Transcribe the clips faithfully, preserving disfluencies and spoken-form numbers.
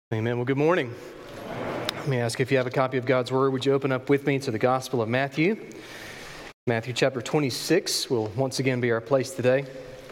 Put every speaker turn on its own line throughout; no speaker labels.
Amen. Well, good morning. Let me ask if you have a copy of God's Word. Would you open up with me to the Gospel of Matthew? Matthew chapter twenty-six will once again be our place today.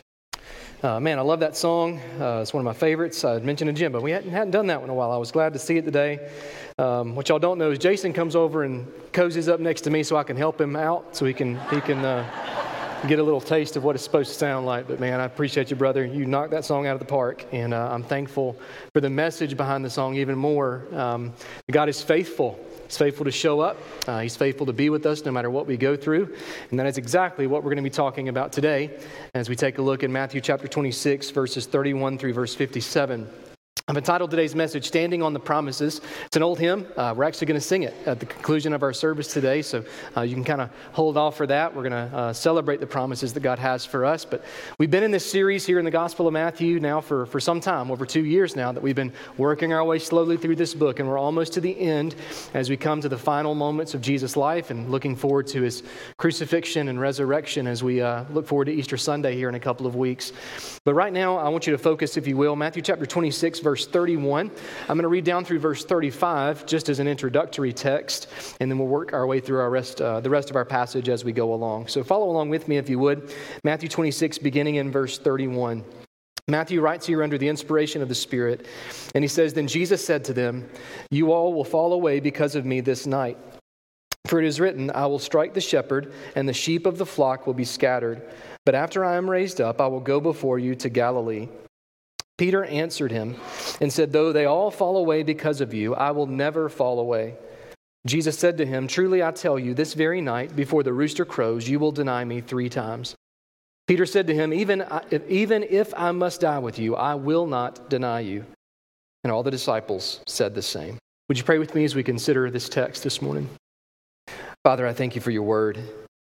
Uh, man, I love that song. Uh, it's one of my favorites. I had mentioned to Jim, but we hadn't, hadn't done that one in a while. I was glad to see it today. Um, what y'all don't know is Jason comes over and cozies up next to me so I can help him out, so he can he can uh, get a little taste of what it's supposed to sound like. But man, I appreciate you, brother. You knocked that song out of the park, and uh, I'm thankful for the message behind the song even more. Um, God is faithful. He's faithful to show up. Uh, he's faithful to be with us no matter what we go through. And that is exactly what we're going to be talking about today as we take a look at Matthew chapter twenty-six, verses thirty-one through verse fifty-seven. I've entitled today's message, Standing on the Promises. It's an old hymn. Uh, we're actually going to sing it at the conclusion of our service today, so uh, you can kind of hold off for that. We're going to uh, celebrate the promises that God has for us. But we've been in this series here in the Gospel of Matthew now for, for some time, over two years now, that we've been working our way slowly through this book, and we're almost to the end as we come to the final moments of Jesus' life and looking forward to his crucifixion and resurrection as we uh, look forward to Easter Sunday here in a couple of weeks. But right now, I want you to focus, if you will, Matthew chapter twenty-six, verse thirty-one. I'm going to read down through verse thirty-five just as an introductory text, and then we'll work our way through our rest, uh, the rest of our passage as we go along. So follow along with me if you would. Matthew twenty-six, beginning in verse thirty-one. Matthew writes here under the inspiration of the Spirit, and he says, "Then Jesus said to them, 'You all will fall away because of me this night. For it is written, I will strike the shepherd, and the sheep of the flock will be scattered. But after I am raised up, I will go before you to Galilee.' Peter answered him and said, 'Though they all fall away because of you, I will never fall away.' Jesus said to him, 'Truly I tell you, this very night, before the rooster crows, you will deny me three times.' Peter said to him, even if, even if I must die with you, I will not deny you." And all the disciples said the same. Would you pray with me as we consider this text this morning? Father, I thank you for your word.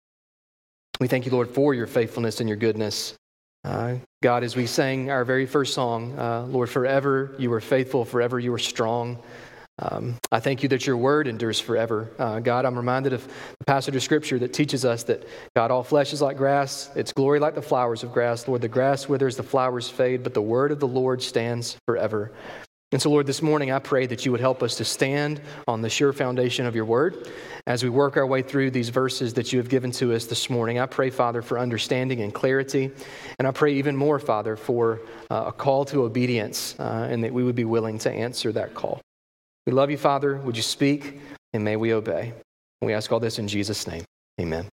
We thank you, Lord, for your faithfulness and your goodness. Uh, God, as we sang our very first song, uh, Lord, forever you are faithful, forever you are strong. Um, I thank you that your word endures forever. Uh, God, I'm reminded of the passage of Scripture that teaches us that, God, all flesh is like grass, its glory like the flowers of grass. Lord, the grass withers, the flowers fade, but the word of the Lord stands forever. And so, Lord, this morning I pray that you would help us to stand on the sure foundation of your word as we work our way through these verses that you have given to us this morning. I pray, Father, for understanding and clarity. And I pray even more, Father, for uh, a call to obedience uh, and that we would be willing to answer that call. We love you, Father. Would you speak, and may we obey. And we ask all this in Jesus' name. Amen.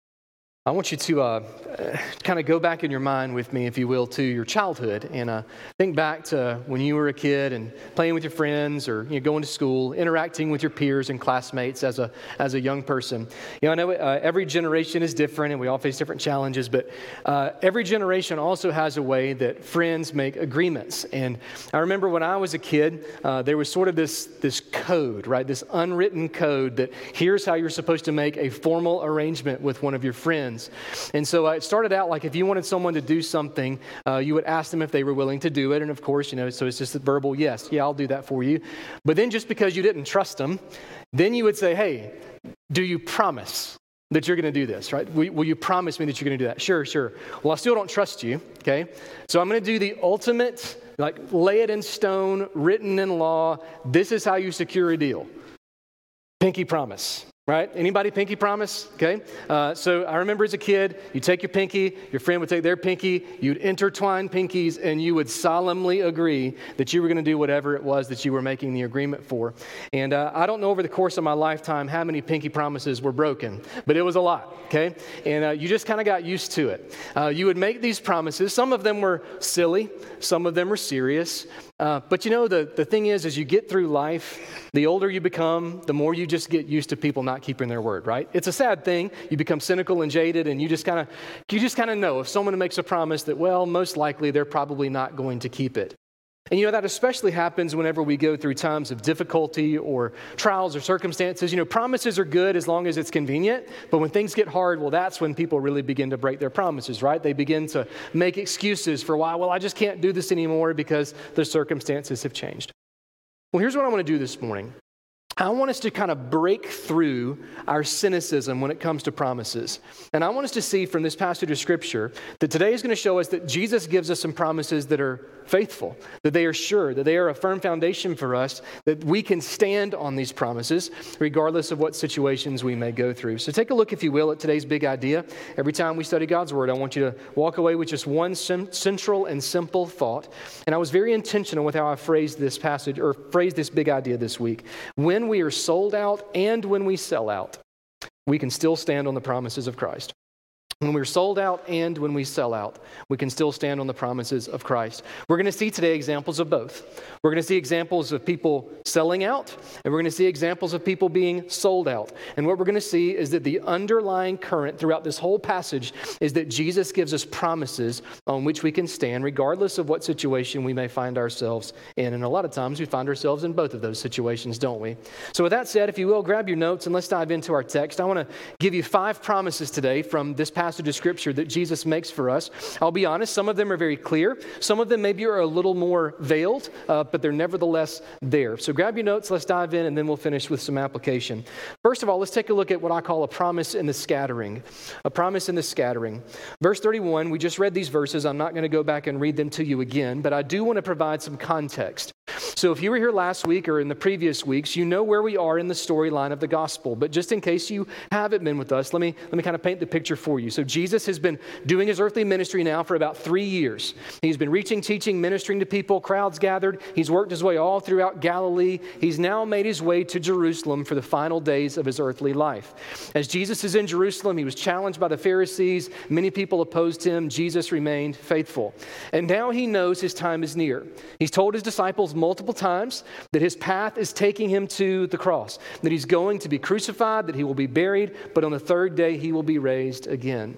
I want you to uh, kind of go back in your mind with me, if you will, to your childhood and uh, think back to when you were a kid and playing with your friends or you know, going to school, interacting with your peers and classmates as a as a young person. You know, I know uh, every generation is different and we all face different challenges, but uh, every generation also has a way that friends make agreements. And I remember when I was a kid, uh, there was sort of this this code, right? This unwritten code that here's how you're supposed to make a formal arrangement with one of your friends. And so uh, it started out like if you wanted someone to do something, uh, you would ask them if they were willing to do it. And of course, you know, so it's just a verbal yes. Yeah, I'll do that for you. But then just because you didn't trust them, then you would say, hey, do you promise that you're going to do this, right? Will, will you promise me that you're going to do that? Sure, sure. Well, I still don't trust you, okay? So I'm going to do the ultimate, like lay it in stone, written in law. This is how you secure a deal. Pinky promise. Right? Anybody pinky promise? Okay. Uh, so I remember as a kid, you take your pinky, your friend would take their pinky, you'd intertwine pinkies, and you would solemnly agree that you were going to do whatever it was that you were making the agreement for. And uh, I don't know over the course of my lifetime how many pinky promises were broken, but it was a lot. Okay. And uh, you just kind of got used to it. Uh, you would make these promises. Some of them were silly. Some of them were serious. Uh, but you know, the, the thing is, as you get through life, the older you become, the more you just get used to people not keeping their word, right? It's a sad thing. You become cynical and jaded, and you just kind of you just kind of know if someone makes a promise that, well, most likely they're probably not going to keep it. And you know, that especially happens whenever we go through times of difficulty or trials or circumstances. You know, promises are good as long as it's convenient, but when things get hard, well, that's when people really begin to break their promises, right? They begin to make excuses for why, well, I just can't do this anymore because the circumstances have changed. Well, here's what I want to do this morning. I want us to kind of break through our cynicism when it comes to promises. And I want us to see from this passage of Scripture that today is going to show us that Jesus gives us some promises that are faithful, that they are sure, that they are a firm foundation for us, that we can stand on these promises regardless of what situations we may go through. So take a look, if you will, at today's big idea. Every time we study God's Word, I want you to walk away with just one sim- central and simple thought. And I was very intentional with how I phrased this passage, or phrased this big idea this week. When we are sold out and when we sell out, we can still stand on the promises of Christ. When we're sold out and when we sell out, we can still stand on the promises of Christ. We're going to see today examples of both. We're going to see examples of people selling out, and we're going to see examples of people being sold out. And what we're going to see is that the underlying current throughout this whole passage is that Jesus gives us promises on which we can stand regardless of what situation we may find ourselves in. And a lot of times we find ourselves in both of those situations, don't we? So with that said, if you will, grab your notes and let's dive into our text. I want to give you five promises today from this passage passage of Scripture that Jesus makes for us. I'll be honest, some of them are very clear. Some of them maybe are a little more veiled, uh, but they're nevertheless there. So grab your notes, let's dive in, and then we'll finish with some application. First of all, let's take a look at what I call a promise in the scattering. A promise in the scattering. Verse thirty-one, we just read these verses. I'm not going to go back and read them to you again, but I do want to provide some context. So if you were here last week or in the previous weeks, you know where we are in the storyline of the gospel. But just in case you haven't been with us, let me let me kind of paint the picture for you. So Jesus has been doing his earthly ministry now for about three years. He's been reaching, teaching, ministering to people, crowds gathered. He's worked his way all throughout Galilee. He's now made his way to Jerusalem for the final days of his earthly life. As Jesus is in Jerusalem, he was challenged by the Pharisees. Many people opposed him. Jesus remained faithful. And now he knows his time is near. He's told his disciples multiple times that his path is taking him to the cross, that he's going to be crucified, that he will be buried, but on the third day he will be raised again.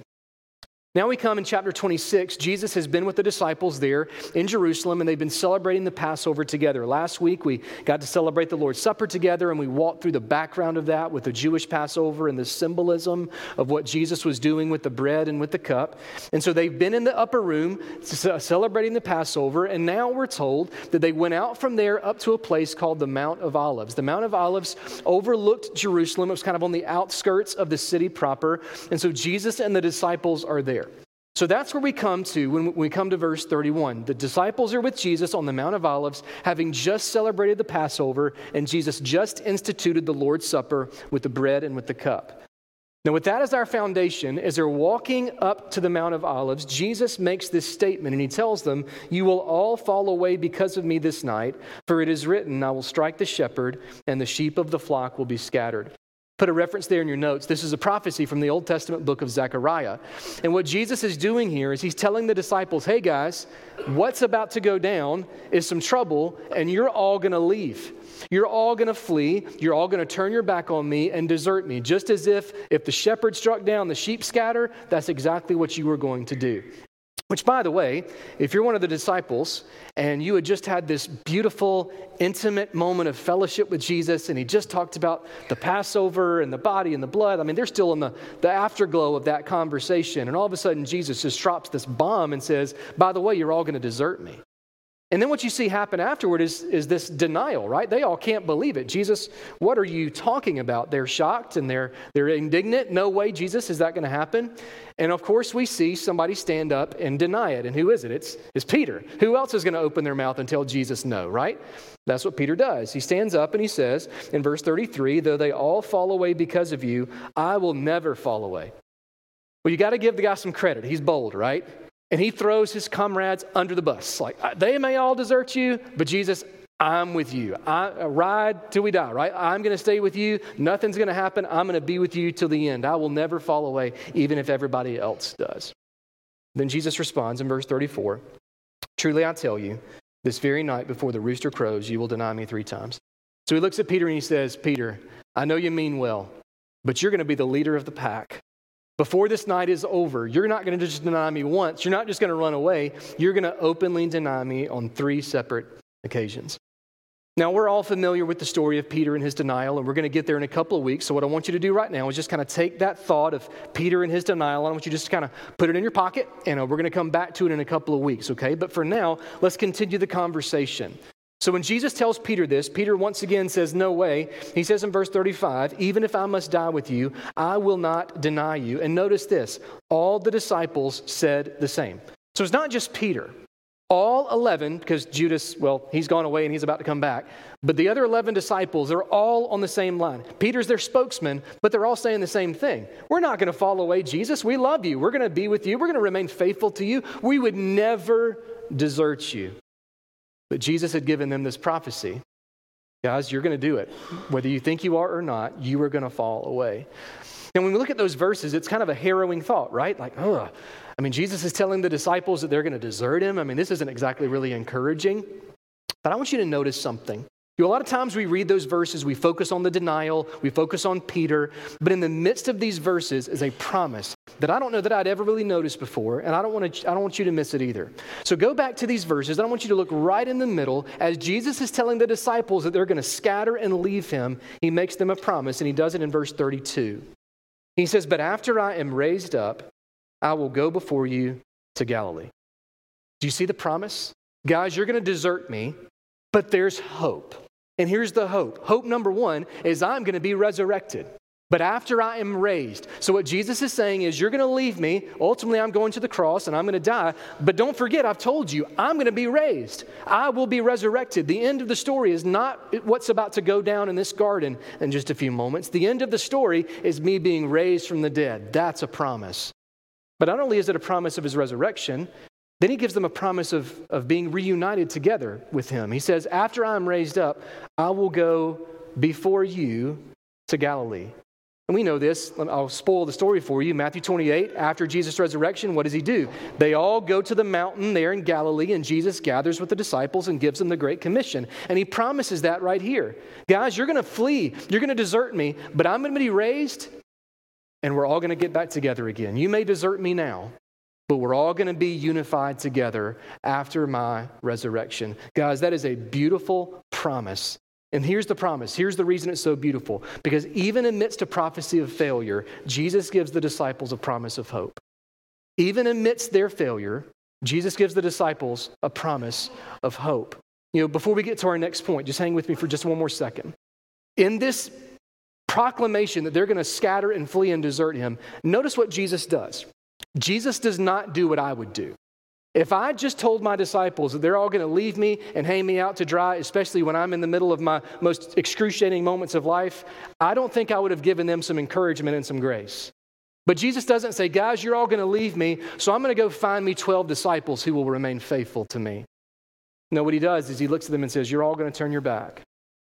Now we come in chapter twenty-six. Jesus has been with the disciples there in Jerusalem, and they've been celebrating the Passover together. Last week, we got to celebrate the Lord's Supper together, and we walked through the background of that with the Jewish Passover and the symbolism of what Jesus was doing with the bread and with the cup. And so they've been in the upper room celebrating the Passover, and now we're told that they went out from there up to a place called the Mount of Olives. The Mount of Olives overlooked Jerusalem. It was kind of on the outskirts of the city proper, and so Jesus and the disciples are there. So that's where we come to when we come to verse thirty-one. The disciples are with Jesus on the Mount of Olives, having just celebrated the Passover, and Jesus just instituted the Lord's Supper with the bread and with the cup. Now, with that as our foundation, as they're walking up to the Mount of Olives, Jesus makes this statement, and he tells them, "You will all fall away because of me this night, for it is written, I will strike the shepherd, and the sheep of the flock will be scattered." Put a reference there in your notes. This is a prophecy from the Old Testament book of Zechariah. And what Jesus is doing here is he's telling the disciples, hey guys, what's about to go down is some trouble, and you're all going to leave. You're all going to flee. You're all going to turn your back on me and desert me. Just as if if the shepherd struck down, the sheep scatter, that's exactly what you were going to do. Which, by the way, if you're one of the disciples and you had just had this beautiful, intimate moment of fellowship with Jesus, and he just talked about the Passover and the body and the blood, I mean, they're still in the, the afterglow of that conversation. And all of a sudden, Jesus just drops this bomb and says, by the way, you're all going to desert me. And then what you see happen afterward is, is this denial, right? They all can't believe it. Jesus, what are you talking about? They're shocked and they're they're indignant. No way, Jesus, is that going to happen? And of course, we see somebody stand up and deny it. And who is it? It's, it's Peter. Who else is going to open their mouth and tell Jesus no, right? That's what Peter does. He stands up and he says in verse thirty-three, though they all fall away because of you, I will never fall away. Well, you got to give the guy some credit. He's bold, right? And he throws his comrades under the bus. Like, they may all desert you, but Jesus, I'm with you. I ride till we die, right? I'm going to stay with you. Nothing's going to happen. I'm going to be with you till the end. I will never fall away, even if everybody else does. Then Jesus responds in verse thirty-four, truly I tell you, this very night before the rooster crows, you will deny me three times. So he looks at Peter and he says, Peter, I know you mean well, but you're going to be the leader of the pack. Before this night is over, you're not going to just deny me once. You're not just going to run away. You're going to openly deny me on three separate occasions. Now, we're all familiar with the story of Peter and his denial, and we're going to get there in a couple of weeks. So what I want you to do right now is just kind of take that thought of Peter and his denial, and I want you to just kind of put it in your pocket, and we're going to come back to it in a couple of weeks, okay? But for now, let's continue the conversation. So when Jesus tells Peter this, Peter once again says, no way. He says in verse thirty-five, even if I must die with you, I will not deny you. And notice this, all the disciples said the same. So it's not just Peter. All eleven, because Judas, well, he's gone away and he's about to come back. But the other eleven disciples, they're all on the same line. Peter's their spokesman, but they're all saying the same thing. We're not going to fall away, Jesus. We love you. We're going to be with you. We're going to remain faithful to you. We would never desert you. But Jesus had given them this prophecy. Guys, you're going to do it. Whether you think you are or not, you are going to fall away. And when we look at those verses, it's kind of a harrowing thought, right? Like, ugh. I mean, Jesus is telling the disciples that they're going to desert him. I mean, this isn't exactly really encouraging. But I want you to notice something. You know, a lot of times we read those verses, we focus on the denial, we focus on Peter, but in the midst of these verses is a promise that I don't know that I'd ever really noticed before, and I don't want to I don't want you to miss it either. So go back to these verses, and I want you to look right in the middle. As Jesus is telling the disciples that they're going to scatter and leave him, he makes them a promise, and he does it in verse thirty-two. He says, but after I am raised up, I will go before you to Galilee. Do you see the promise? Guys, you're going to desert me, but there's hope. And here's the hope. Hope number one is I'm going to be resurrected. But after I am raised. So what Jesus is saying is you're going to leave me. Ultimately, I'm going to the cross and I'm going to die. But don't forget, I've told you, I'm going to be raised. I will be resurrected. The end of the story is not what's about to go down in this garden in just a few moments. The end of the story is me being raised from the dead. That's a promise. But not only is it a promise of his resurrection, then he gives them a promise of, of being reunited together with him. He says, after I am raised up, I will go before you to Galilee. And we know this. I'll spoil the story for you. Matthew twenty-eight, after Jesus' resurrection, what does he do? They all go to the mountain there in Galilee, and Jesus gathers with the disciples and gives them the Great Commission. And he promises that right here. Guys, you're going to flee. You're going to desert me, but I'm going to be raised, and we're all going to get back together again. You may desert me now, but we're all going to be unified together after my resurrection. Guys, that is a beautiful promise. And here's the promise. Here's the reason it's so beautiful. Because even amidst a prophecy of failure, Jesus gives the disciples a promise of hope. Even amidst their failure, Jesus gives the disciples a promise of hope. You know, before we get to our next point, just hang with me for just one more second. In this proclamation that they're going to scatter and flee and desert him, notice what Jesus does. Jesus does not do what I would do. If I just told my disciples that they're all going to leave me and hang me out to dry, especially when I'm in the middle of my most excruciating moments of life, I don't think I would have given them some encouragement and some grace. But Jesus doesn't say, guys, you're all going to leave me, so I'm going to go find me twelve disciples who will remain faithful to me. No, what he does is he looks at them and says, you're all going to turn your back.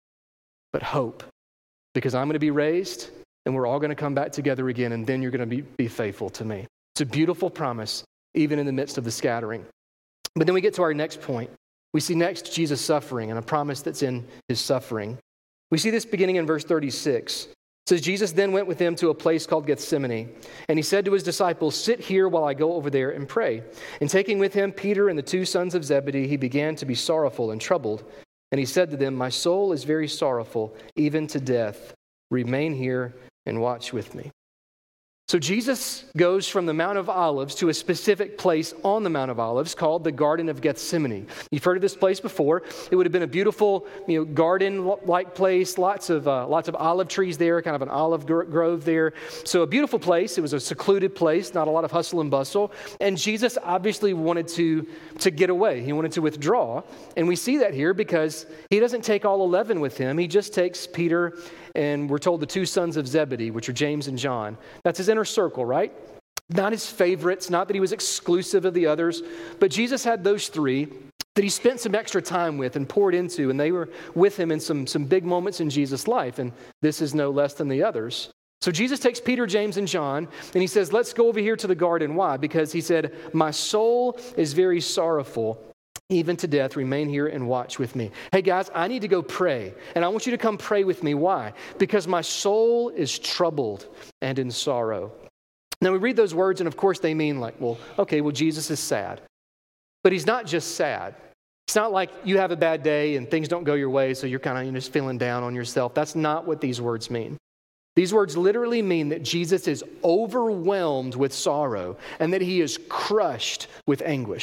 But hope, because I'm going to be raised and we're all going to come back together again, and then you're going to be, be faithful to me. It's a beautiful promise, even in the midst of the scattering. But then we get to our next point. We see next Jesus' suffering and a promise that's in his suffering. We see this beginning in verse thirty-six. It says, Jesus then went with them to a place called Gethsemane, and he said to his disciples, sit here while I go over there and pray. And taking with him Peter and the two sons of Zebedee, he began to be sorrowful and troubled. And he said to them, my soul is very sorrowful, even to death. Remain here and watch with me. So Jesus goes from the Mount of Olives to a specific place on the Mount of Olives called the Garden of Gethsemane. You've heard of this place before. It would have been a beautiful, you know, garden-like place, lots of uh, lots of olive trees there, kind of an olive grove there. So a beautiful place. It was a secluded place, not a lot of hustle and bustle. And Jesus obviously wanted to, to get away. He wanted to withdraw. And we see that here because he doesn't take all eleven with him. He just takes Peter and we're told the two sons of Zebedee, which are James and John. That's his inner circle, right? Not his favorites, not that he was exclusive of the others, but Jesus had those three that he spent some extra time with and poured into, and they were with him in some, some big moments in Jesus' life, and this is no less than the others. So Jesus takes Peter, James, and John, and he says, let's go over here to the garden. Why? Because he said, my soul is very sorrowful, even to death. Remain here and watch with me. Hey guys, I need to go pray, and I want you to come pray with me. Why? Because my soul is troubled and in sorrow. Now we read those words, and of course they mean like, well, okay, well Jesus is sad. But he's not just sad. It's not like you have a bad day and things don't go your way, so you're kind of, you know, just feeling down on yourself. That's not what these words mean. These words literally mean that Jesus is overwhelmed with sorrow and that he is crushed with anguish.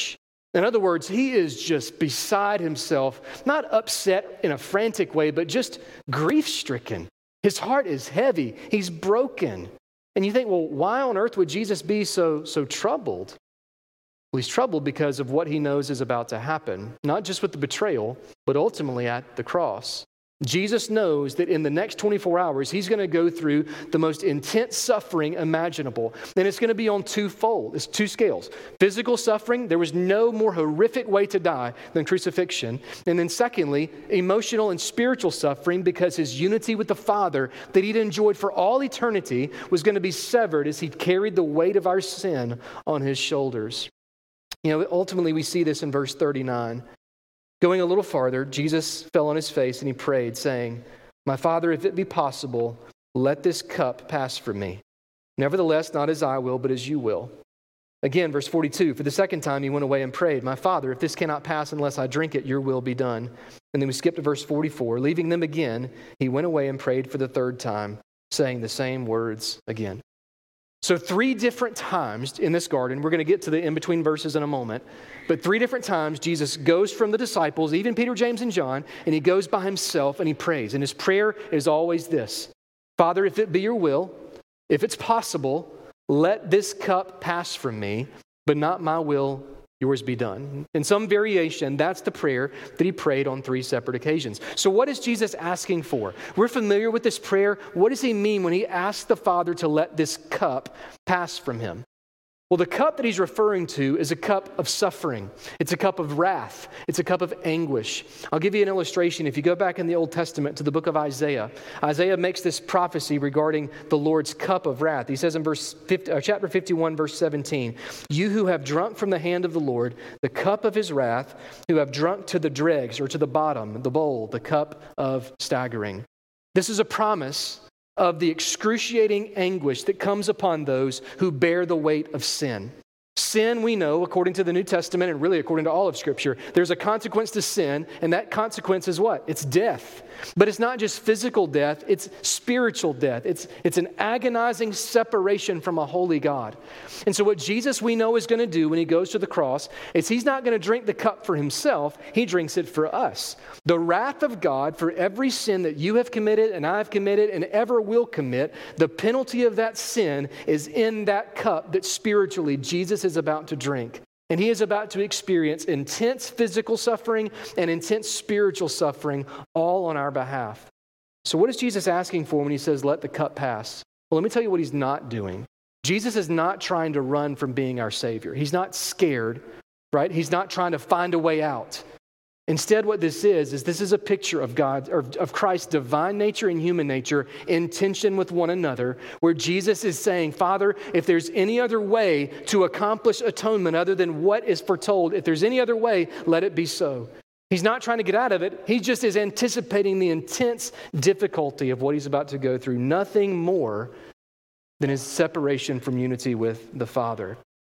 In other words, he is just beside himself, not upset in a frantic way, but just grief-stricken. His heart is heavy. He's broken. And you think, well, why on earth would Jesus be so, so troubled? Well, he's troubled because of what he knows is about to happen, not just with the betrayal, but ultimately at the cross. Jesus knows that in the next twenty-four hours, he's going to go through the most intense suffering imaginable. And it's going to be on twofold. It's two scales. Physical suffering, there was no more horrific way to die than crucifixion. And then secondly, emotional and spiritual suffering, because his unity with the Father that he'd enjoyed for all eternity was going to be severed as he carried the weight of our sin on his shoulders. You know, ultimately we see this in verse thirty-nine. Going a little farther, Jesus fell on his face and he prayed, saying, "My Father, if it be possible, let this cup pass from me. Nevertheless, not as I will, but as you will." Again, verse forty-two, for the second time he went away and prayed, "My Father, if this cannot pass unless I drink it, your will be done." And then we skip to verse forty-four. Leaving them again, he went away and prayed for the third time, saying the same words again. So three different times in this garden, we're going to get to the in-between verses in a moment, but three different times Jesus goes from the disciples, even Peter, James, and John, and he goes by himself and he prays. And his prayer is always this: "Father, if it be your will, if it's possible, let this cup pass from me, but not my will, yours be done." In some variation, that's the prayer that he prayed on three separate occasions. So what is Jesus asking for? We're familiar with this prayer. What does he mean when he asks the Father to let this cup pass from him? Well, the cup that he's referring to is a cup of suffering. It's a cup of wrath. It's a cup of anguish. I'll give you an illustration. If you go back in the Old Testament to the book of Isaiah, Isaiah makes this prophecy regarding the Lord's cup of wrath. He says in verse fifty, uh, chapter fifty-one, verse seventeen, "You who have drunk from the hand of the Lord the cup of his wrath, who have drunk to the dregs," or to the bottom, the bowl, the cup of staggering. This is a promise of the excruciating anguish that comes upon those who bear the weight of sin. Sin, we know, according to the New Testament and really according to all of Scripture, there's a consequence to sin, and that consequence is what? It's death. But it's not just physical death, it's spiritual death. It's, it's an agonizing separation from a holy God. And so what Jesus, we know, is going to do when he goes to the cross is he's not going to drink the cup for himself, he drinks it for us. The wrath of God for every sin that you have committed and I have committed and ever will commit, the penalty of that sin is in that cup that spiritually Jesus is about to drink. And he is about to experience intense physical suffering and intense spiritual suffering all on our behalf. So what is Jesus asking for when he says, "Let the cup pass"? Well, let me tell you what he's not doing. Jesus is not trying to run from being our Savior. He's not scared, right? He's not trying to find a way out. Instead, what this is, is this is a picture of God, or of Christ's divine nature and human nature in tension with one another, where Jesus is saying, "Father, if there's any other way to accomplish atonement other than what is foretold, if there's any other way, let it be so." He's not trying to get out of it. He just is anticipating the intense difficulty of what he's about to go through. Nothing more than his separation from unity with the Father.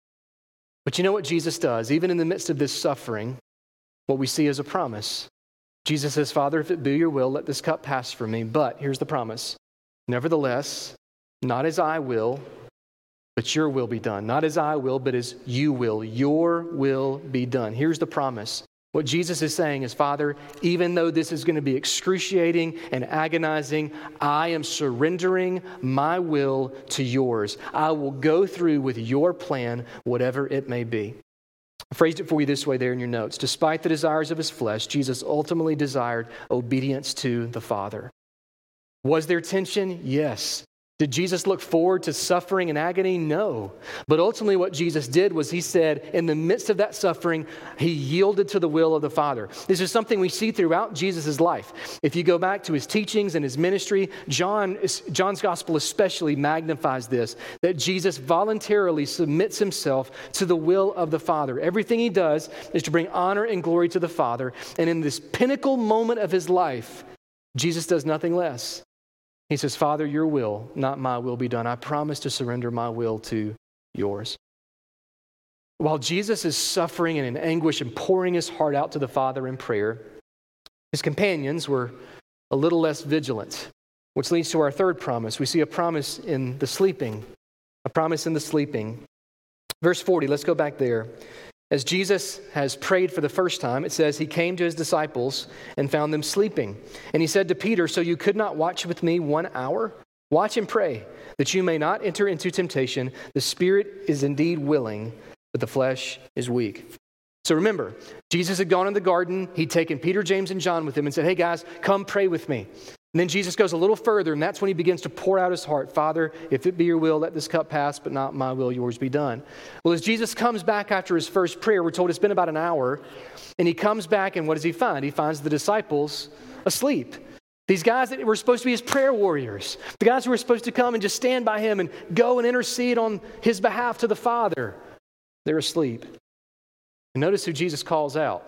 But you know what Jesus does? Even in the midst of this suffering, what we see is a promise. Jesus says, "Father, if it be your will, let this cup pass from me." But here's the promise: "Nevertheless, not as I will, but your will be done." Not as I will, but as you will. Your will be done. Here's the promise. What Jesus is saying is, "Father, even though this is going to be excruciating and agonizing, I am surrendering my will to yours. I will go through with your plan, whatever it may be." I phrased it for you this way there in your notes. Despite the desires of his flesh, Jesus ultimately desired obedience to the Father. Was there tension? Yes. Did Jesus look forward to suffering and agony? No. But ultimately what Jesus did was he said, in the midst of that suffering, he yielded to the will of the Father. This is something we see throughout Jesus' life. If you go back to his teachings and his ministry, John, John's gospel especially magnifies this, that Jesus voluntarily submits himself to the will of the Father. Everything he does is to bring honor and glory to the Father. And in this pinnacle moment of his life, Jesus does nothing less. He says, "Father, your will, not my will, be done. I promise to surrender my will to yours." While Jesus is suffering and in anguish and pouring his heart out to the Father in prayer, his companions were a little less vigilant, which leads to our third promise. We see a promise in the sleeping, a promise in the sleeping. Verse forty, let's go back there. As Jesus has prayed for the first time, it says he came to his disciples and found them sleeping. And he said to Peter, "So you could not watch with me one hour? Watch and pray, that you may not enter into temptation. The spirit is indeed willing, but the flesh is weak." So remember, Jesus had gone in the garden. He'd taken Peter, James, and John with him and said, "Hey guys, come pray with me." And then Jesus goes a little further, and that's when he begins to pour out his heart. "Father, if it be your will, let this cup pass, but not my will, yours be done." Well, as Jesus comes back after his first prayer, we're told it's been about an hour, and he comes back, and what does he find? He finds the disciples asleep. These guys that were supposed to be his prayer warriors, the guys who were supposed to come and just stand by him and go and intercede on his behalf to the Father, they're asleep. And notice who Jesus calls out.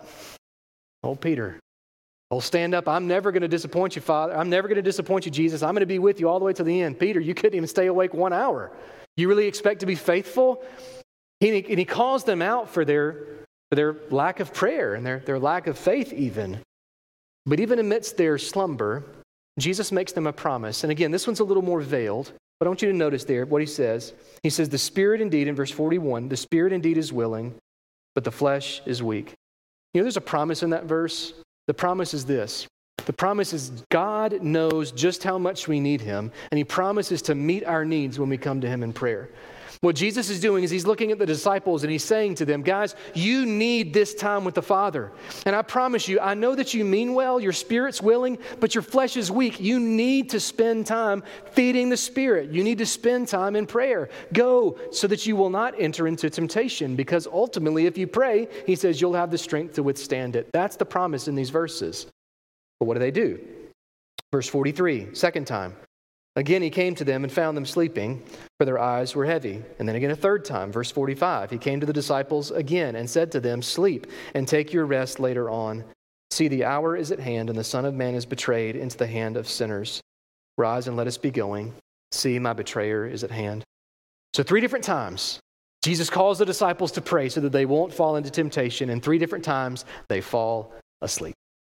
Old Peter. "Oh, stand up. I'm never going to disappoint you, Father. I'm never going to disappoint you, Jesus. I'm going to be with you all the way to the end." Peter, you couldn't even stay awake one hour. You really expect to be faithful? He, and he calls them out for their, for their lack of prayer and their, their lack of faith even. But even amidst their slumber, Jesus makes them a promise. And again, this one's a little more veiled, but I want you to notice there what he says. He says, "The spirit indeed," in verse forty-one, "the spirit indeed is willing, but the flesh is weak." You know, there's a promise in that verse. The promise is this. The promise is God knows just how much we need him, and he promises to meet our needs when we come to him in prayer. What Jesus is doing is he's looking at the disciples and he's saying to them, "Guys, you need this time with the Father. And I promise you, I know that you mean well, your spirit's willing, but your flesh is weak. You need to spend time feeding the Spirit. You need to spend time in prayer. Go so that you will not enter into temptation, because ultimately if you pray," he says, "you'll have the strength to withstand it." That's the promise in these verses. But what do they do? Verse forty-three, second time. "Again, he came to them and found them sleeping, for their eyes were heavy." And then again a third time, verse forty-five, "He came to the disciples again and said to them, 'Sleep and take your rest later on. See, the hour is at hand, and the Son of Man is betrayed into the hand of sinners. Rise and let us be going. See, my betrayer is at hand.'" So three different times, Jesus calls the disciples to pray so that they won't fall into temptation, and three different times they fall asleep.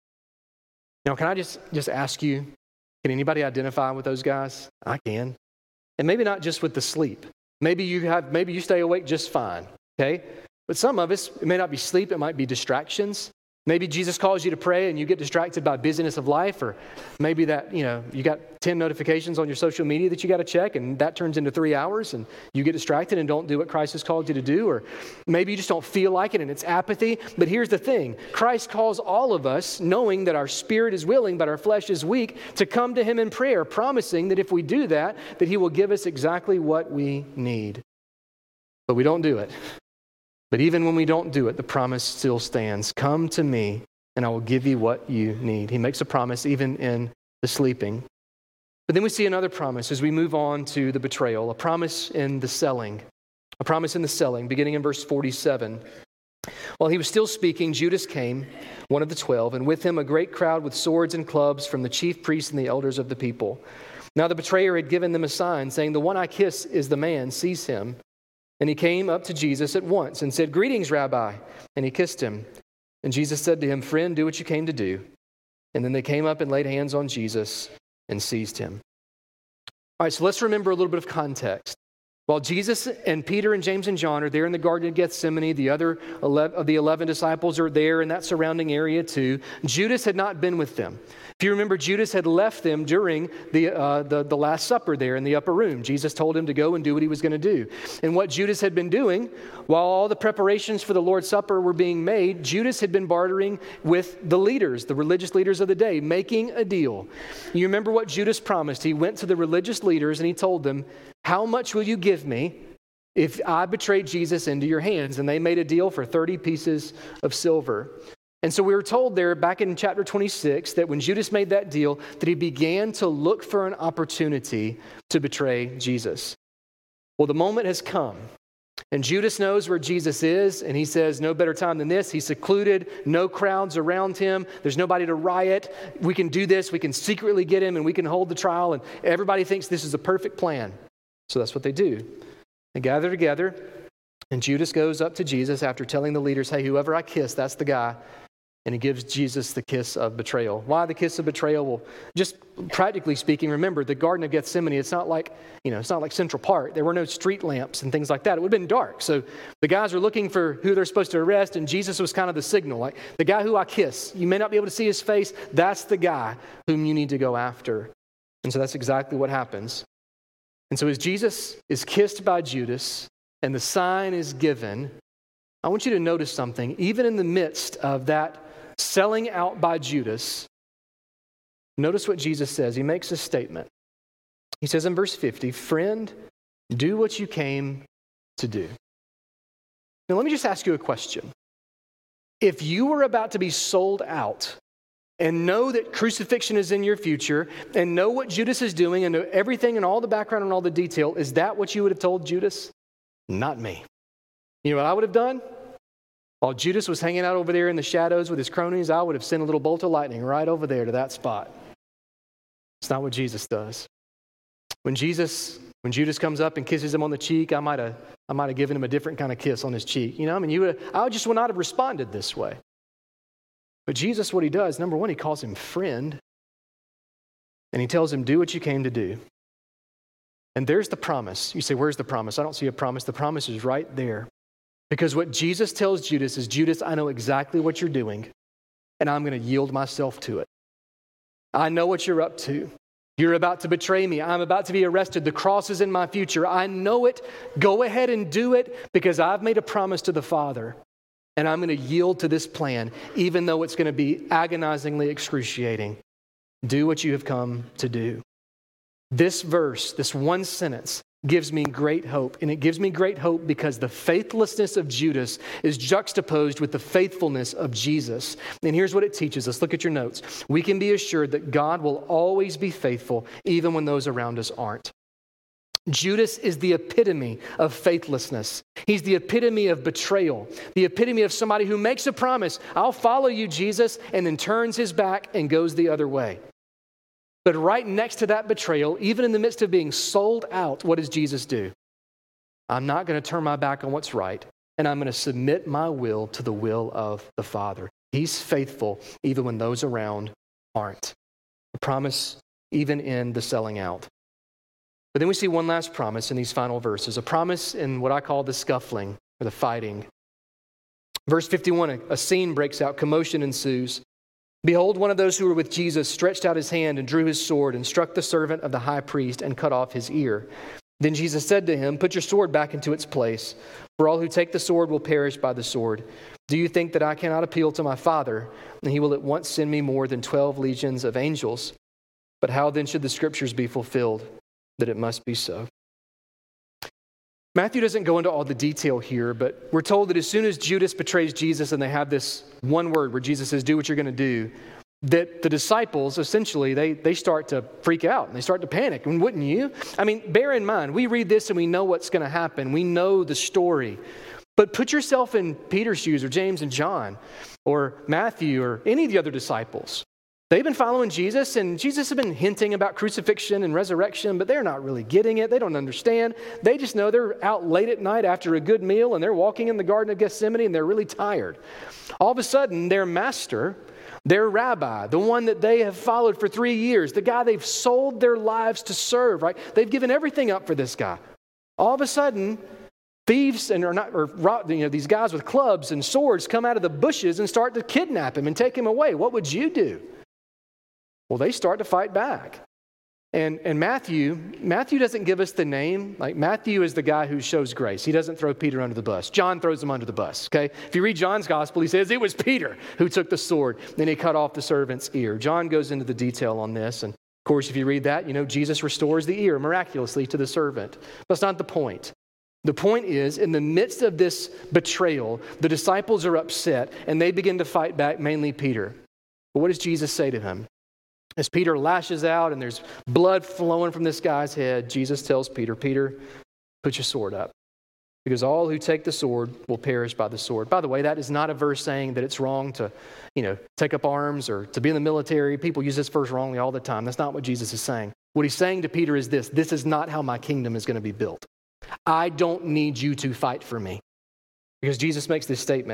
Now, can I just, just ask you, can anybody identify with those guys? I can. And maybe not just with the sleep. Maybe you have, maybe you stay awake just fine, okay? But some of us, it may not be sleep, it might be distractions. Maybe Jesus calls you to pray and you get distracted by busyness of life, or maybe that, you know, you got ten notifications on your social media that you got to check, and that turns into three hours and you get distracted and don't do what Christ has called you to do. Or maybe you just don't feel like it and it's apathy. But here's the thing. Christ calls all of us, knowing that our spirit is willing but our flesh is weak, to come to him in prayer, promising that if we do that, that he will give us exactly what we need. But we don't do it. But even when we don't do it, the promise still stands. "Come to me, and I will give you what you need." He makes a promise even in the sleeping. But then we see another promise as we move on to the betrayal, a promise in the selling. A promise in the selling, beginning in verse forty-seven. "While he was still speaking, Judas came, one of the twelve, and with him a great crowd with swords and clubs from the chief priests and the elders of the people. Now the betrayer had given them a sign, saying, 'The one I kiss is the man, seize him.' And he came up to Jesus at once and said, 'Greetings, Rabbi.' And he kissed him. And Jesus said to him, 'Friend, do what you came to do.' And then they came up and laid hands on Jesus and seized him." All right, so let's remember a little bit of context. While Jesus and Peter and James and John are there in the Garden of Gethsemane, the other eleven, of the eleven disciples are there in that surrounding area too. Judas had not been with them. If you remember, Judas had left them during the, uh, the, the Last Supper there in the upper room. Jesus told him to go and do what he was going to do. And what Judas had been doing, while all the preparations for the Lord's Supper were being made, Judas had been bartering with the leaders, the religious leaders of the day, making a deal. You remember what Judas promised. He went to the religious leaders and he told them, "How much will you give me if I betray Jesus into your hands?" And they made a deal for thirty pieces of silver. And so we were told there back in chapter twenty-six that when Judas made that deal, that he began to look for an opportunity to betray Jesus. Well, the moment has come. And Judas knows where Jesus is, and he says, no better time than this. He's secluded, no crowds around him. There's nobody to riot. We can do this. We can secretly get him, and we can hold the trial. And everybody thinks this is a perfect plan. So that's what they do. They gather together, and Judas goes up to Jesus after telling the leaders, "Hey, whoever I kiss, that's the guy." and he gives Jesus the kiss of betrayal. Why the kiss of betrayal? Well, just practically speaking, remember the Garden of Gethsemane, it's not like, you know, it's not like Central Park. There were no street lamps and things like that. It would have been dark. So the guys are looking for who they're supposed to arrest, and Jesus was kind of the signal. Like, the guy who I kiss, you may not be able to see his face, that's the guy whom you need to go after. And so that's exactly what happens. And so as Jesus is kissed by Judas and the sign is given, I want you to notice something. Even in the midst of that selling out by Judas, notice what Jesus says. He makes a statement. He says in verse fifty, "Friend, do what you came to do." Now let me just ask you a question. If you were about to be sold out and know that crucifixion is in your future and know what Judas is doing and know everything and all the background and all the detail, is that what you would have told Judas? Not me. You know what I would have done? While Judas was hanging out over there in the shadows with his cronies, I would have sent a little bolt of lightning right over there to that spot. It's not what Jesus does. When Jesus, when Judas comes up and kisses him on the cheek, I might have, I might have given him a different kind of kiss on his cheek. You know, I mean, you would, I just would not have responded this way. But Jesus, what he does, number one, he calls him friend, and he tells him, do what you came to do. And there's the promise. You say, where's the promise? I don't see a promise. The promise is right there. Because what Jesus tells Judas is, Judas, I know exactly what you're doing, and I'm going to yield myself to it. I know what you're up to. You're about to betray me. I'm about to be arrested. The cross is in my future. I know it. Go ahead and do it because I've made a promise to the Father, and I'm going to yield to this plan, even though it's going to be agonizingly excruciating. Do what you have come to do. This verse, this one sentence, gives me great hope. And it gives me great hope because the faithlessness of Judas is juxtaposed with the faithfulness of Jesus. And here's what it teaches us. Look at your notes. We can be assured that God will always be faithful, even when those around us aren't. Judas is the epitome of faithlessness. He's the epitome of betrayal, the epitome of somebody who makes a promise, I'll follow you, Jesus, and then turns his back and goes the other way. But right next to that betrayal, even in the midst of being sold out, what does Jesus do? I'm not going to turn my back on what's right, and I'm going to submit my will to the will of the Father. He's faithful even when those around aren't. A promise even in the selling out. But then we see one last promise in these final verses, a promise in what I call the scuffling or the fighting. Verse fifty-one, a, a scene breaks out, commotion ensues. Behold, one of those who were with Jesus stretched out his hand and drew his sword and struck the servant of the high priest and cut off his ear. Then Jesus said to him, put your sword back into its place, for all who take the sword will perish by the sword. Do you think that I cannot appeal to my Father, and he will at once send me more than twelve legions of angels? But how then should the scriptures be fulfilled, that it must be so? Matthew doesn't go into all the detail here, but we're told that as soon as Judas betrays Jesus and they have this one word where Jesus says, do what you're going to do, that the disciples, essentially, they, they start to freak out and they start to panic. And wouldn't you? I mean, bear in mind, we read this and we know what's going to happen. We know the story. But put yourself in Peter's shoes or James and John or Matthew or any of the other disciples. They've been following Jesus, and Jesus has been hinting about crucifixion and resurrection, but they're not really getting it. They don't understand. They just know they're out late at night after a good meal, and they're walking in the Garden of Gethsemane, and they're really tired. All of a sudden, their master, their rabbi, the one that they have followed for three years, the guy they've sold their lives to serve, right? They've given everything up for this guy. All of a sudden, thieves and or not, or you know, these guys with clubs and swords come out of the bushes and start to kidnap him and take him away. What would you do? Well, they start to fight back. And, and Matthew, Matthew doesn't give us the name. Like Matthew is the guy who shows grace. He doesn't throw Peter under the bus. John throws him under the bus, okay? If you read John's gospel, he says it was Peter who took the sword. Then he cut off the servant's ear. John goes into the detail on this. And of course, if you read that, you know, Jesus restores the ear miraculously to the servant. That's not the point. The point is, in the midst of this betrayal, the disciples are upset and they begin to fight back, mainly Peter. But what does Jesus say to him? As Peter lashes out and there's blood flowing from this guy's head, Jesus tells Peter, Peter, put your sword up, because all who take the sword will perish by the sword. By the way, that is not a verse saying that it's wrong to, you know, take up arms or to be in the military. People use this verse wrongly all the time. That's not what Jesus is saying. What he's saying to Peter is this: this is not how my kingdom is going to be built. I don't need you to fight for me. Because Jesus makes this statement.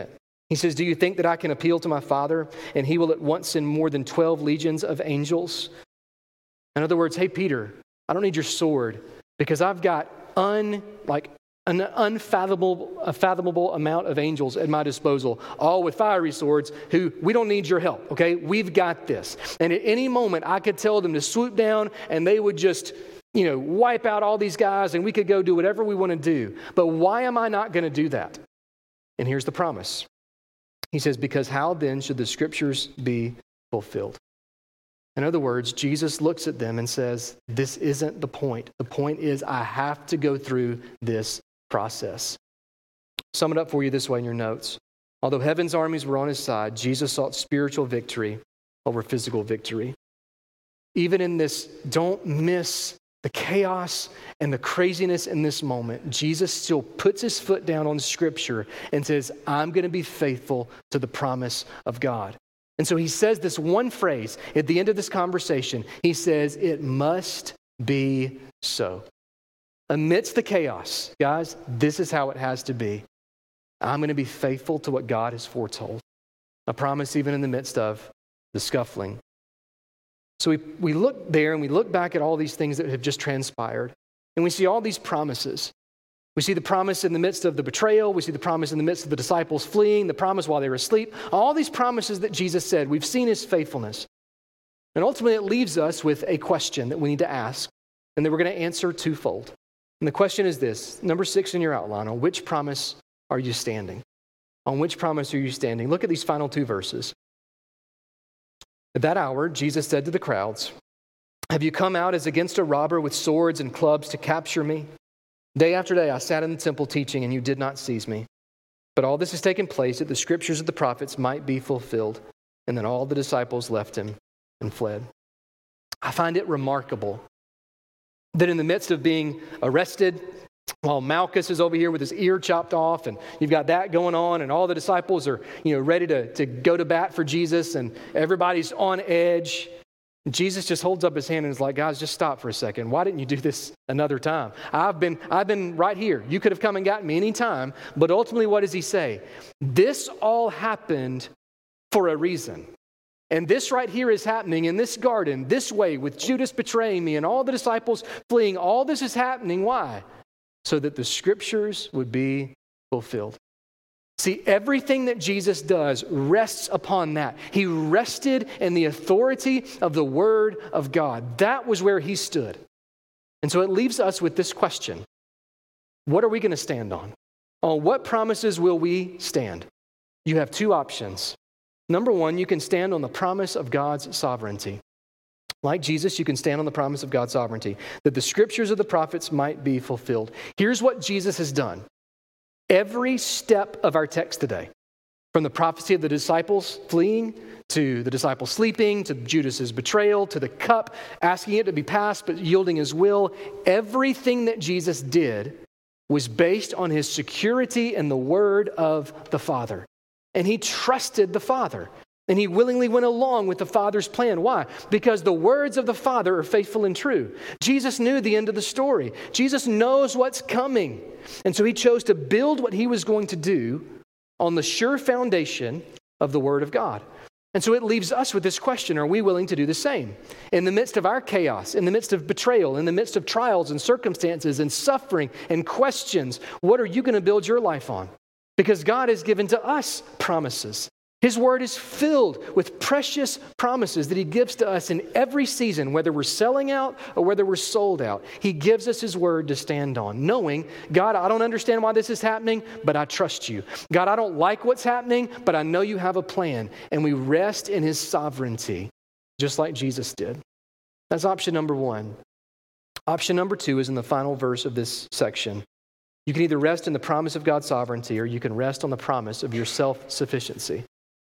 He says, do you think that I can appeal to my Father and he will at once send more than twelve legions of angels? In other words, hey, Peter, I don't need your sword because I've got un, like an unfathomable, unfathomable amount of angels at my disposal, all with fiery swords who, we don't need your help, okay? We've got this. And at any moment, I could tell them to swoop down and they would just, you know, wipe out all these guys and we could go do whatever we want to do. But why am I not going to do that? And here's the promise. He says, because how then should the scriptures be fulfilled? In other words, Jesus looks at them and says, this isn't the point. The point is I have to go through this process. Sum it up for you this way in your notes. Although heaven's armies were on his side, Jesus sought spiritual victory over physical victory. Even in this, don't miss the chaos and the craziness in this moment. Jesus still puts his foot down on Scripture and says, I'm going to be faithful to the promise of God. And so he says this one phrase at the end of this conversation. He says, it must be so. Amidst the chaos, guys, this is how it has to be. I'm going to be faithful to what God has foretold. A promise even in the midst of the scuffling. So we, we look there and we look back at all these things that have just transpired. And we see all these promises. We see the promise in the midst of the betrayal. We see the promise in the midst of the disciples fleeing, the promise while they were asleep. All these promises that Jesus said, we've seen his faithfulness. And ultimately it leaves us with a question that we need to ask and that we're going to answer twofold. And the question is this, number six in your outline, on which promise are you standing? On which promise are you standing? Look at these final two verses. At that hour, Jesus said to the crowds, have you come out as against a robber with swords and clubs to capture me? Day after day I sat in the temple teaching and you did not seize me. But all this has taken place that the scriptures of the prophets might be fulfilled. And then all the disciples left him and fled. I find it remarkable that in the midst of being arrested, while Malchus is over here with his ear chopped off and you've got that going on and all the disciples are, you know, ready to, to go to bat for Jesus and everybody's on edge. Jesus just holds up his hand and is like, guys, just stop for a second. Why didn't you do this another time? I've been, I've been right here. You could have come and gotten me any time. But ultimately, what does he say? This all happened for a reason. And this right here is happening in this garden, this way, with Judas betraying me and all the disciples fleeing. All this is happening. Why? So that the scriptures would be fulfilled. See, everything that Jesus does rests upon that. He rested in the authority of the Word of God. That was where he stood. And so it leaves us with this question. What are we going to stand on? On what promises will we stand? You have two options. Number one, you can stand on the promise of God's sovereignty. Like Jesus, you can stand on the promise of God's sovereignty, that the scriptures of the prophets might be fulfilled. Here's what Jesus has done. Every step of our text today, from the prophecy of the disciples fleeing, to the disciples sleeping, to Judas's betrayal, to the cup, asking it to be passed but yielding his will, everything that Jesus did was based on his security in the word of the Father. And he trusted the Father. And he willingly went along with the Father's plan. Why? Because the words of the Father are faithful and true. Jesus knew the end of the story. Jesus knows what's coming. And so he chose to build what he was going to do on the sure foundation of the Word of God. And so it leaves us with this question, are we willing to do the same? In the midst of our chaos, in the midst of betrayal, in the midst of trials and circumstances and suffering and questions, what are you going to build your life on? Because God has given to us promises. His word is filled with precious promises that he gives to us in every season, whether we're selling out or whether we're sold out. He gives us his word to stand on, knowing, God, I don't understand why this is happening, but I trust you. God, I don't like what's happening, but I know you have a plan. And we rest in his sovereignty, just like Jesus did. That's option number one. Option number two is in the final verse of this section. You can either rest in the promise of God's sovereignty or you can rest on the promise of your self-sufficiency.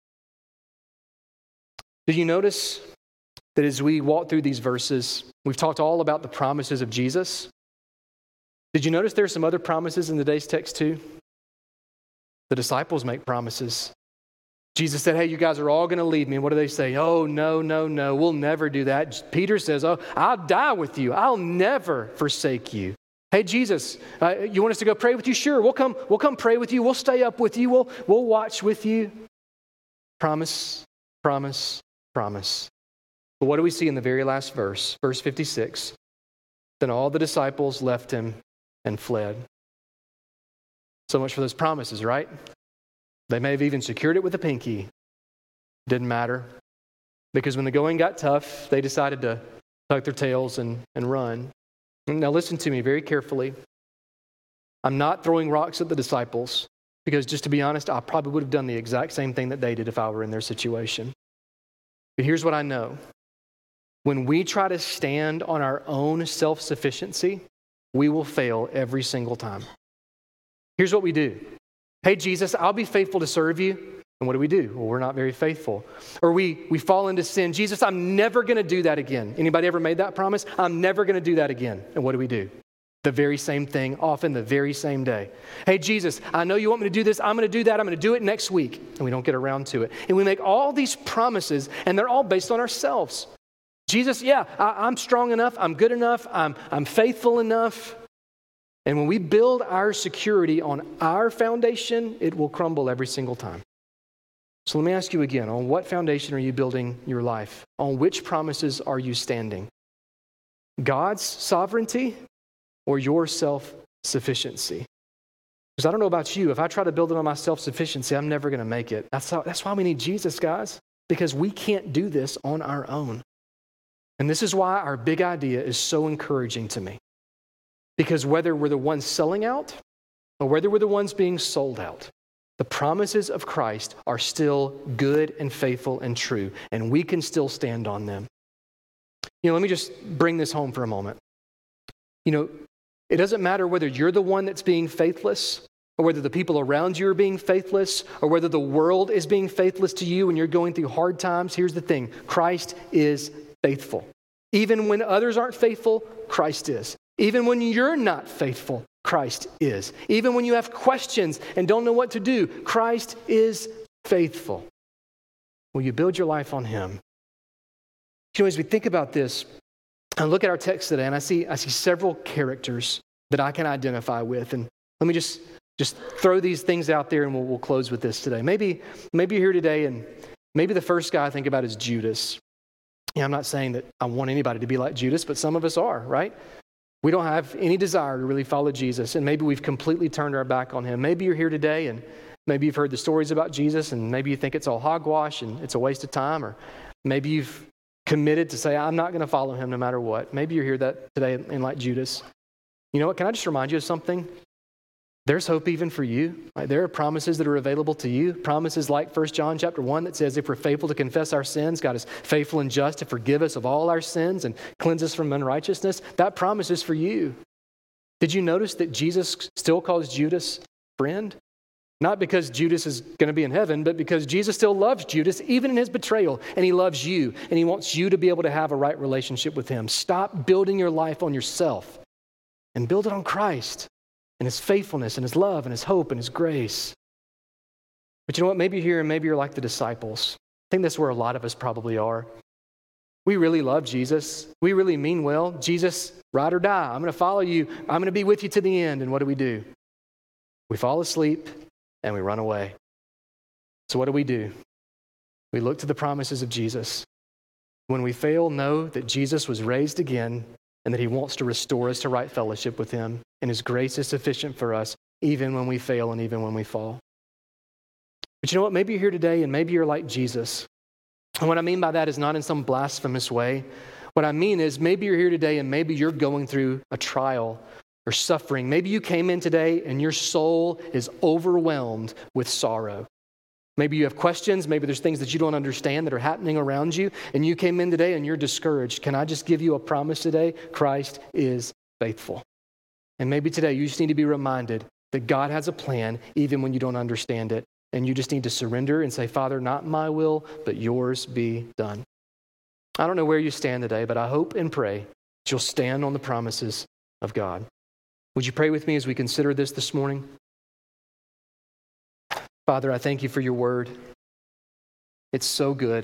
Did you notice that as we walk through these verses, we've talked all about the promises of Jesus? Did you notice there are some other promises in today's text too? The disciples make promises. Jesus said, hey, you guys are all going to leave me. What do they say? Oh, no, no, no, we'll never do that. Peter says, oh, I'll die with you. I'll never forsake you. Hey, Jesus, uh, you want us to go pray with you? Sure, we'll come, we'll come pray with you. We'll stay up with you. We'll, we'll watch with you. Promise, promise, promise. But what do we see in the very last verse? Verse fifty-six. Then all the disciples left him and fled. So much for those promises, right? They may have even secured it with a pinky. Didn't matter. Because when the going got tough, they decided to tuck their tails and, and run. Now listen to me very carefully. I'm not throwing rocks at the disciples because, just to be honest, I probably would have done the exact same thing that they did if I were in their situation. But here's what I know. When we try to stand on our own self-sufficiency, we will fail every single time. Here's what we do. Hey, Jesus, I'll be faithful to serve you. And what do we do? Well, we're not very faithful. Or we, we fall into sin. Jesus, I'm never going to do that again. Anybody ever made that promise? I'm never going to do that again. And what do we do? The very same thing, often the very same day. Hey, Jesus, I know you want me to do this. I'm going to do that. I'm going to do it next week. And we don't get around to it. And we make all these promises, and they're all based on ourselves. Jesus, yeah, I, I'm strong enough. I'm good enough. I'm, I'm faithful enough. And when we build our security on our foundation, it will crumble every single time. So let me ask you again, on what foundation are you building your life? On which promises are you standing? God's sovereignty or your self-sufficiency? Because I don't know about you, if I try to build it on my self-sufficiency, I'm never going to make it. That's how, that's why we need Jesus, guys, because we can't do this on our own. And this is why our big idea is so encouraging to me. Because whether we're the ones selling out or whether we're the ones being sold out, the promises of Christ are still good and faithful and true, and we can still stand on them. You know, let me just bring this home for a moment. You know, it doesn't matter whether you're the one that's being faithless, or whether the people around you are being faithless, or whether the world is being faithless to you and you're going through hard times. Here's the thing. Christ is faithful. Even when others aren't faithful, Christ is. Even when you're not faithful, Christ is. Even when you have questions and don't know what to do, Christ is faithful. Will you build your life on him? You know, as we think about this, I look at our text today and I see I see several characters that I can identify with. And let me just, just throw these things out there and we'll, we'll close with this today. Maybe, maybe you're here today and maybe the first guy I think about is Judas. Yeah, I'm not saying that I want anybody to be like Judas, but some of us are, right? We don't have any desire to really follow Jesus, and maybe we've completely turned our back on him. Maybe you're here today, and maybe you've heard the stories about Jesus, and maybe you think it's all hogwash and it's a waste of time, or maybe you've committed to say, I'm not going to follow him no matter what. Maybe you're here that today and like Judas. You know what? Can I just remind you of something? There's hope even for you. Right? There are promises that are available to you. Promises like First John chapter one that says if we're faithful to confess our sins, God is faithful and just to forgive us of all our sins and cleanse us from unrighteousness. That promise is for you. Did you notice that Jesus still calls Judas friend? Not because Judas is going to be in heaven, but because Jesus still loves Judas, even in his betrayal, and he loves you, and he wants you to be able to have a right relationship with him. Stop building your life on yourself and build it on Christ and his faithfulness and his love and his hope and his grace. But you know what? Maybe you're here and maybe you're like the disciples. I think that's where a lot of us probably are. We really love Jesus. We really mean well. Jesus, ride or die. I'm going to follow you. I'm going to be with you to the end. And what do we do? We fall asleep and we run away. So what do we do? We look to the promises of Jesus. When we fail, know that Jesus was raised again and that he wants to restore us to right fellowship with him. And his grace is sufficient for us, even when we fail and even when we fall. But you know what? Maybe you're here today and maybe you're like Jesus. And what I mean by that is not in some blasphemous way. What I mean is maybe you're here today and maybe you're going through a trial or suffering. Maybe you came in today and your soul is overwhelmed with sorrow. Maybe you have questions. Maybe there's things that you don't understand that are happening around you. And you came in today and you're discouraged. Can I just give you a promise today? Christ is faithful. And maybe today you just need to be reminded that God has a plan even when you don't understand it. And you just need to surrender and say, Father, not my will, but yours be done. I don't know where you stand today, but I hope and pray that you'll stand on the promises of God. Would you pray with me as we consider this this morning? Father, I thank you for your word. It's so good.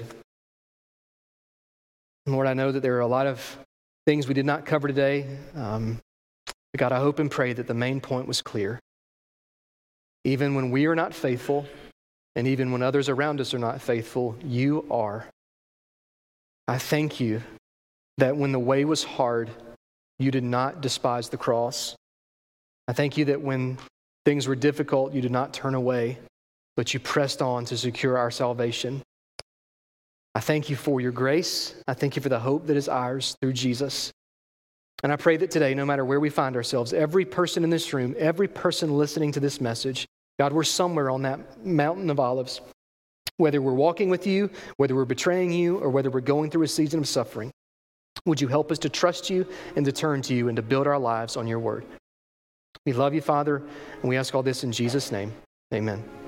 Lord, I know that there are a lot of things we did not cover today. Um, But God, I hope and pray that the main point was clear. Even when we are not faithful, and even when others around us are not faithful, you are. I thank you that when the way was hard, you did not despise the cross. I thank you that when things were difficult, you did not turn away, but you pressed on to secure our salvation. I thank you for your grace. I thank you for the hope that is ours through Jesus. And I pray that today, no matter where we find ourselves, every person in this room, every person listening to this message, God, we're somewhere on that mountain of olives. Whether we're walking with you, whether we're betraying you, or whether we're going through a season of suffering, would you help us to trust you and to turn to you and to build our lives on your word? We love you, Father, and we ask all this in Jesus' name. Amen.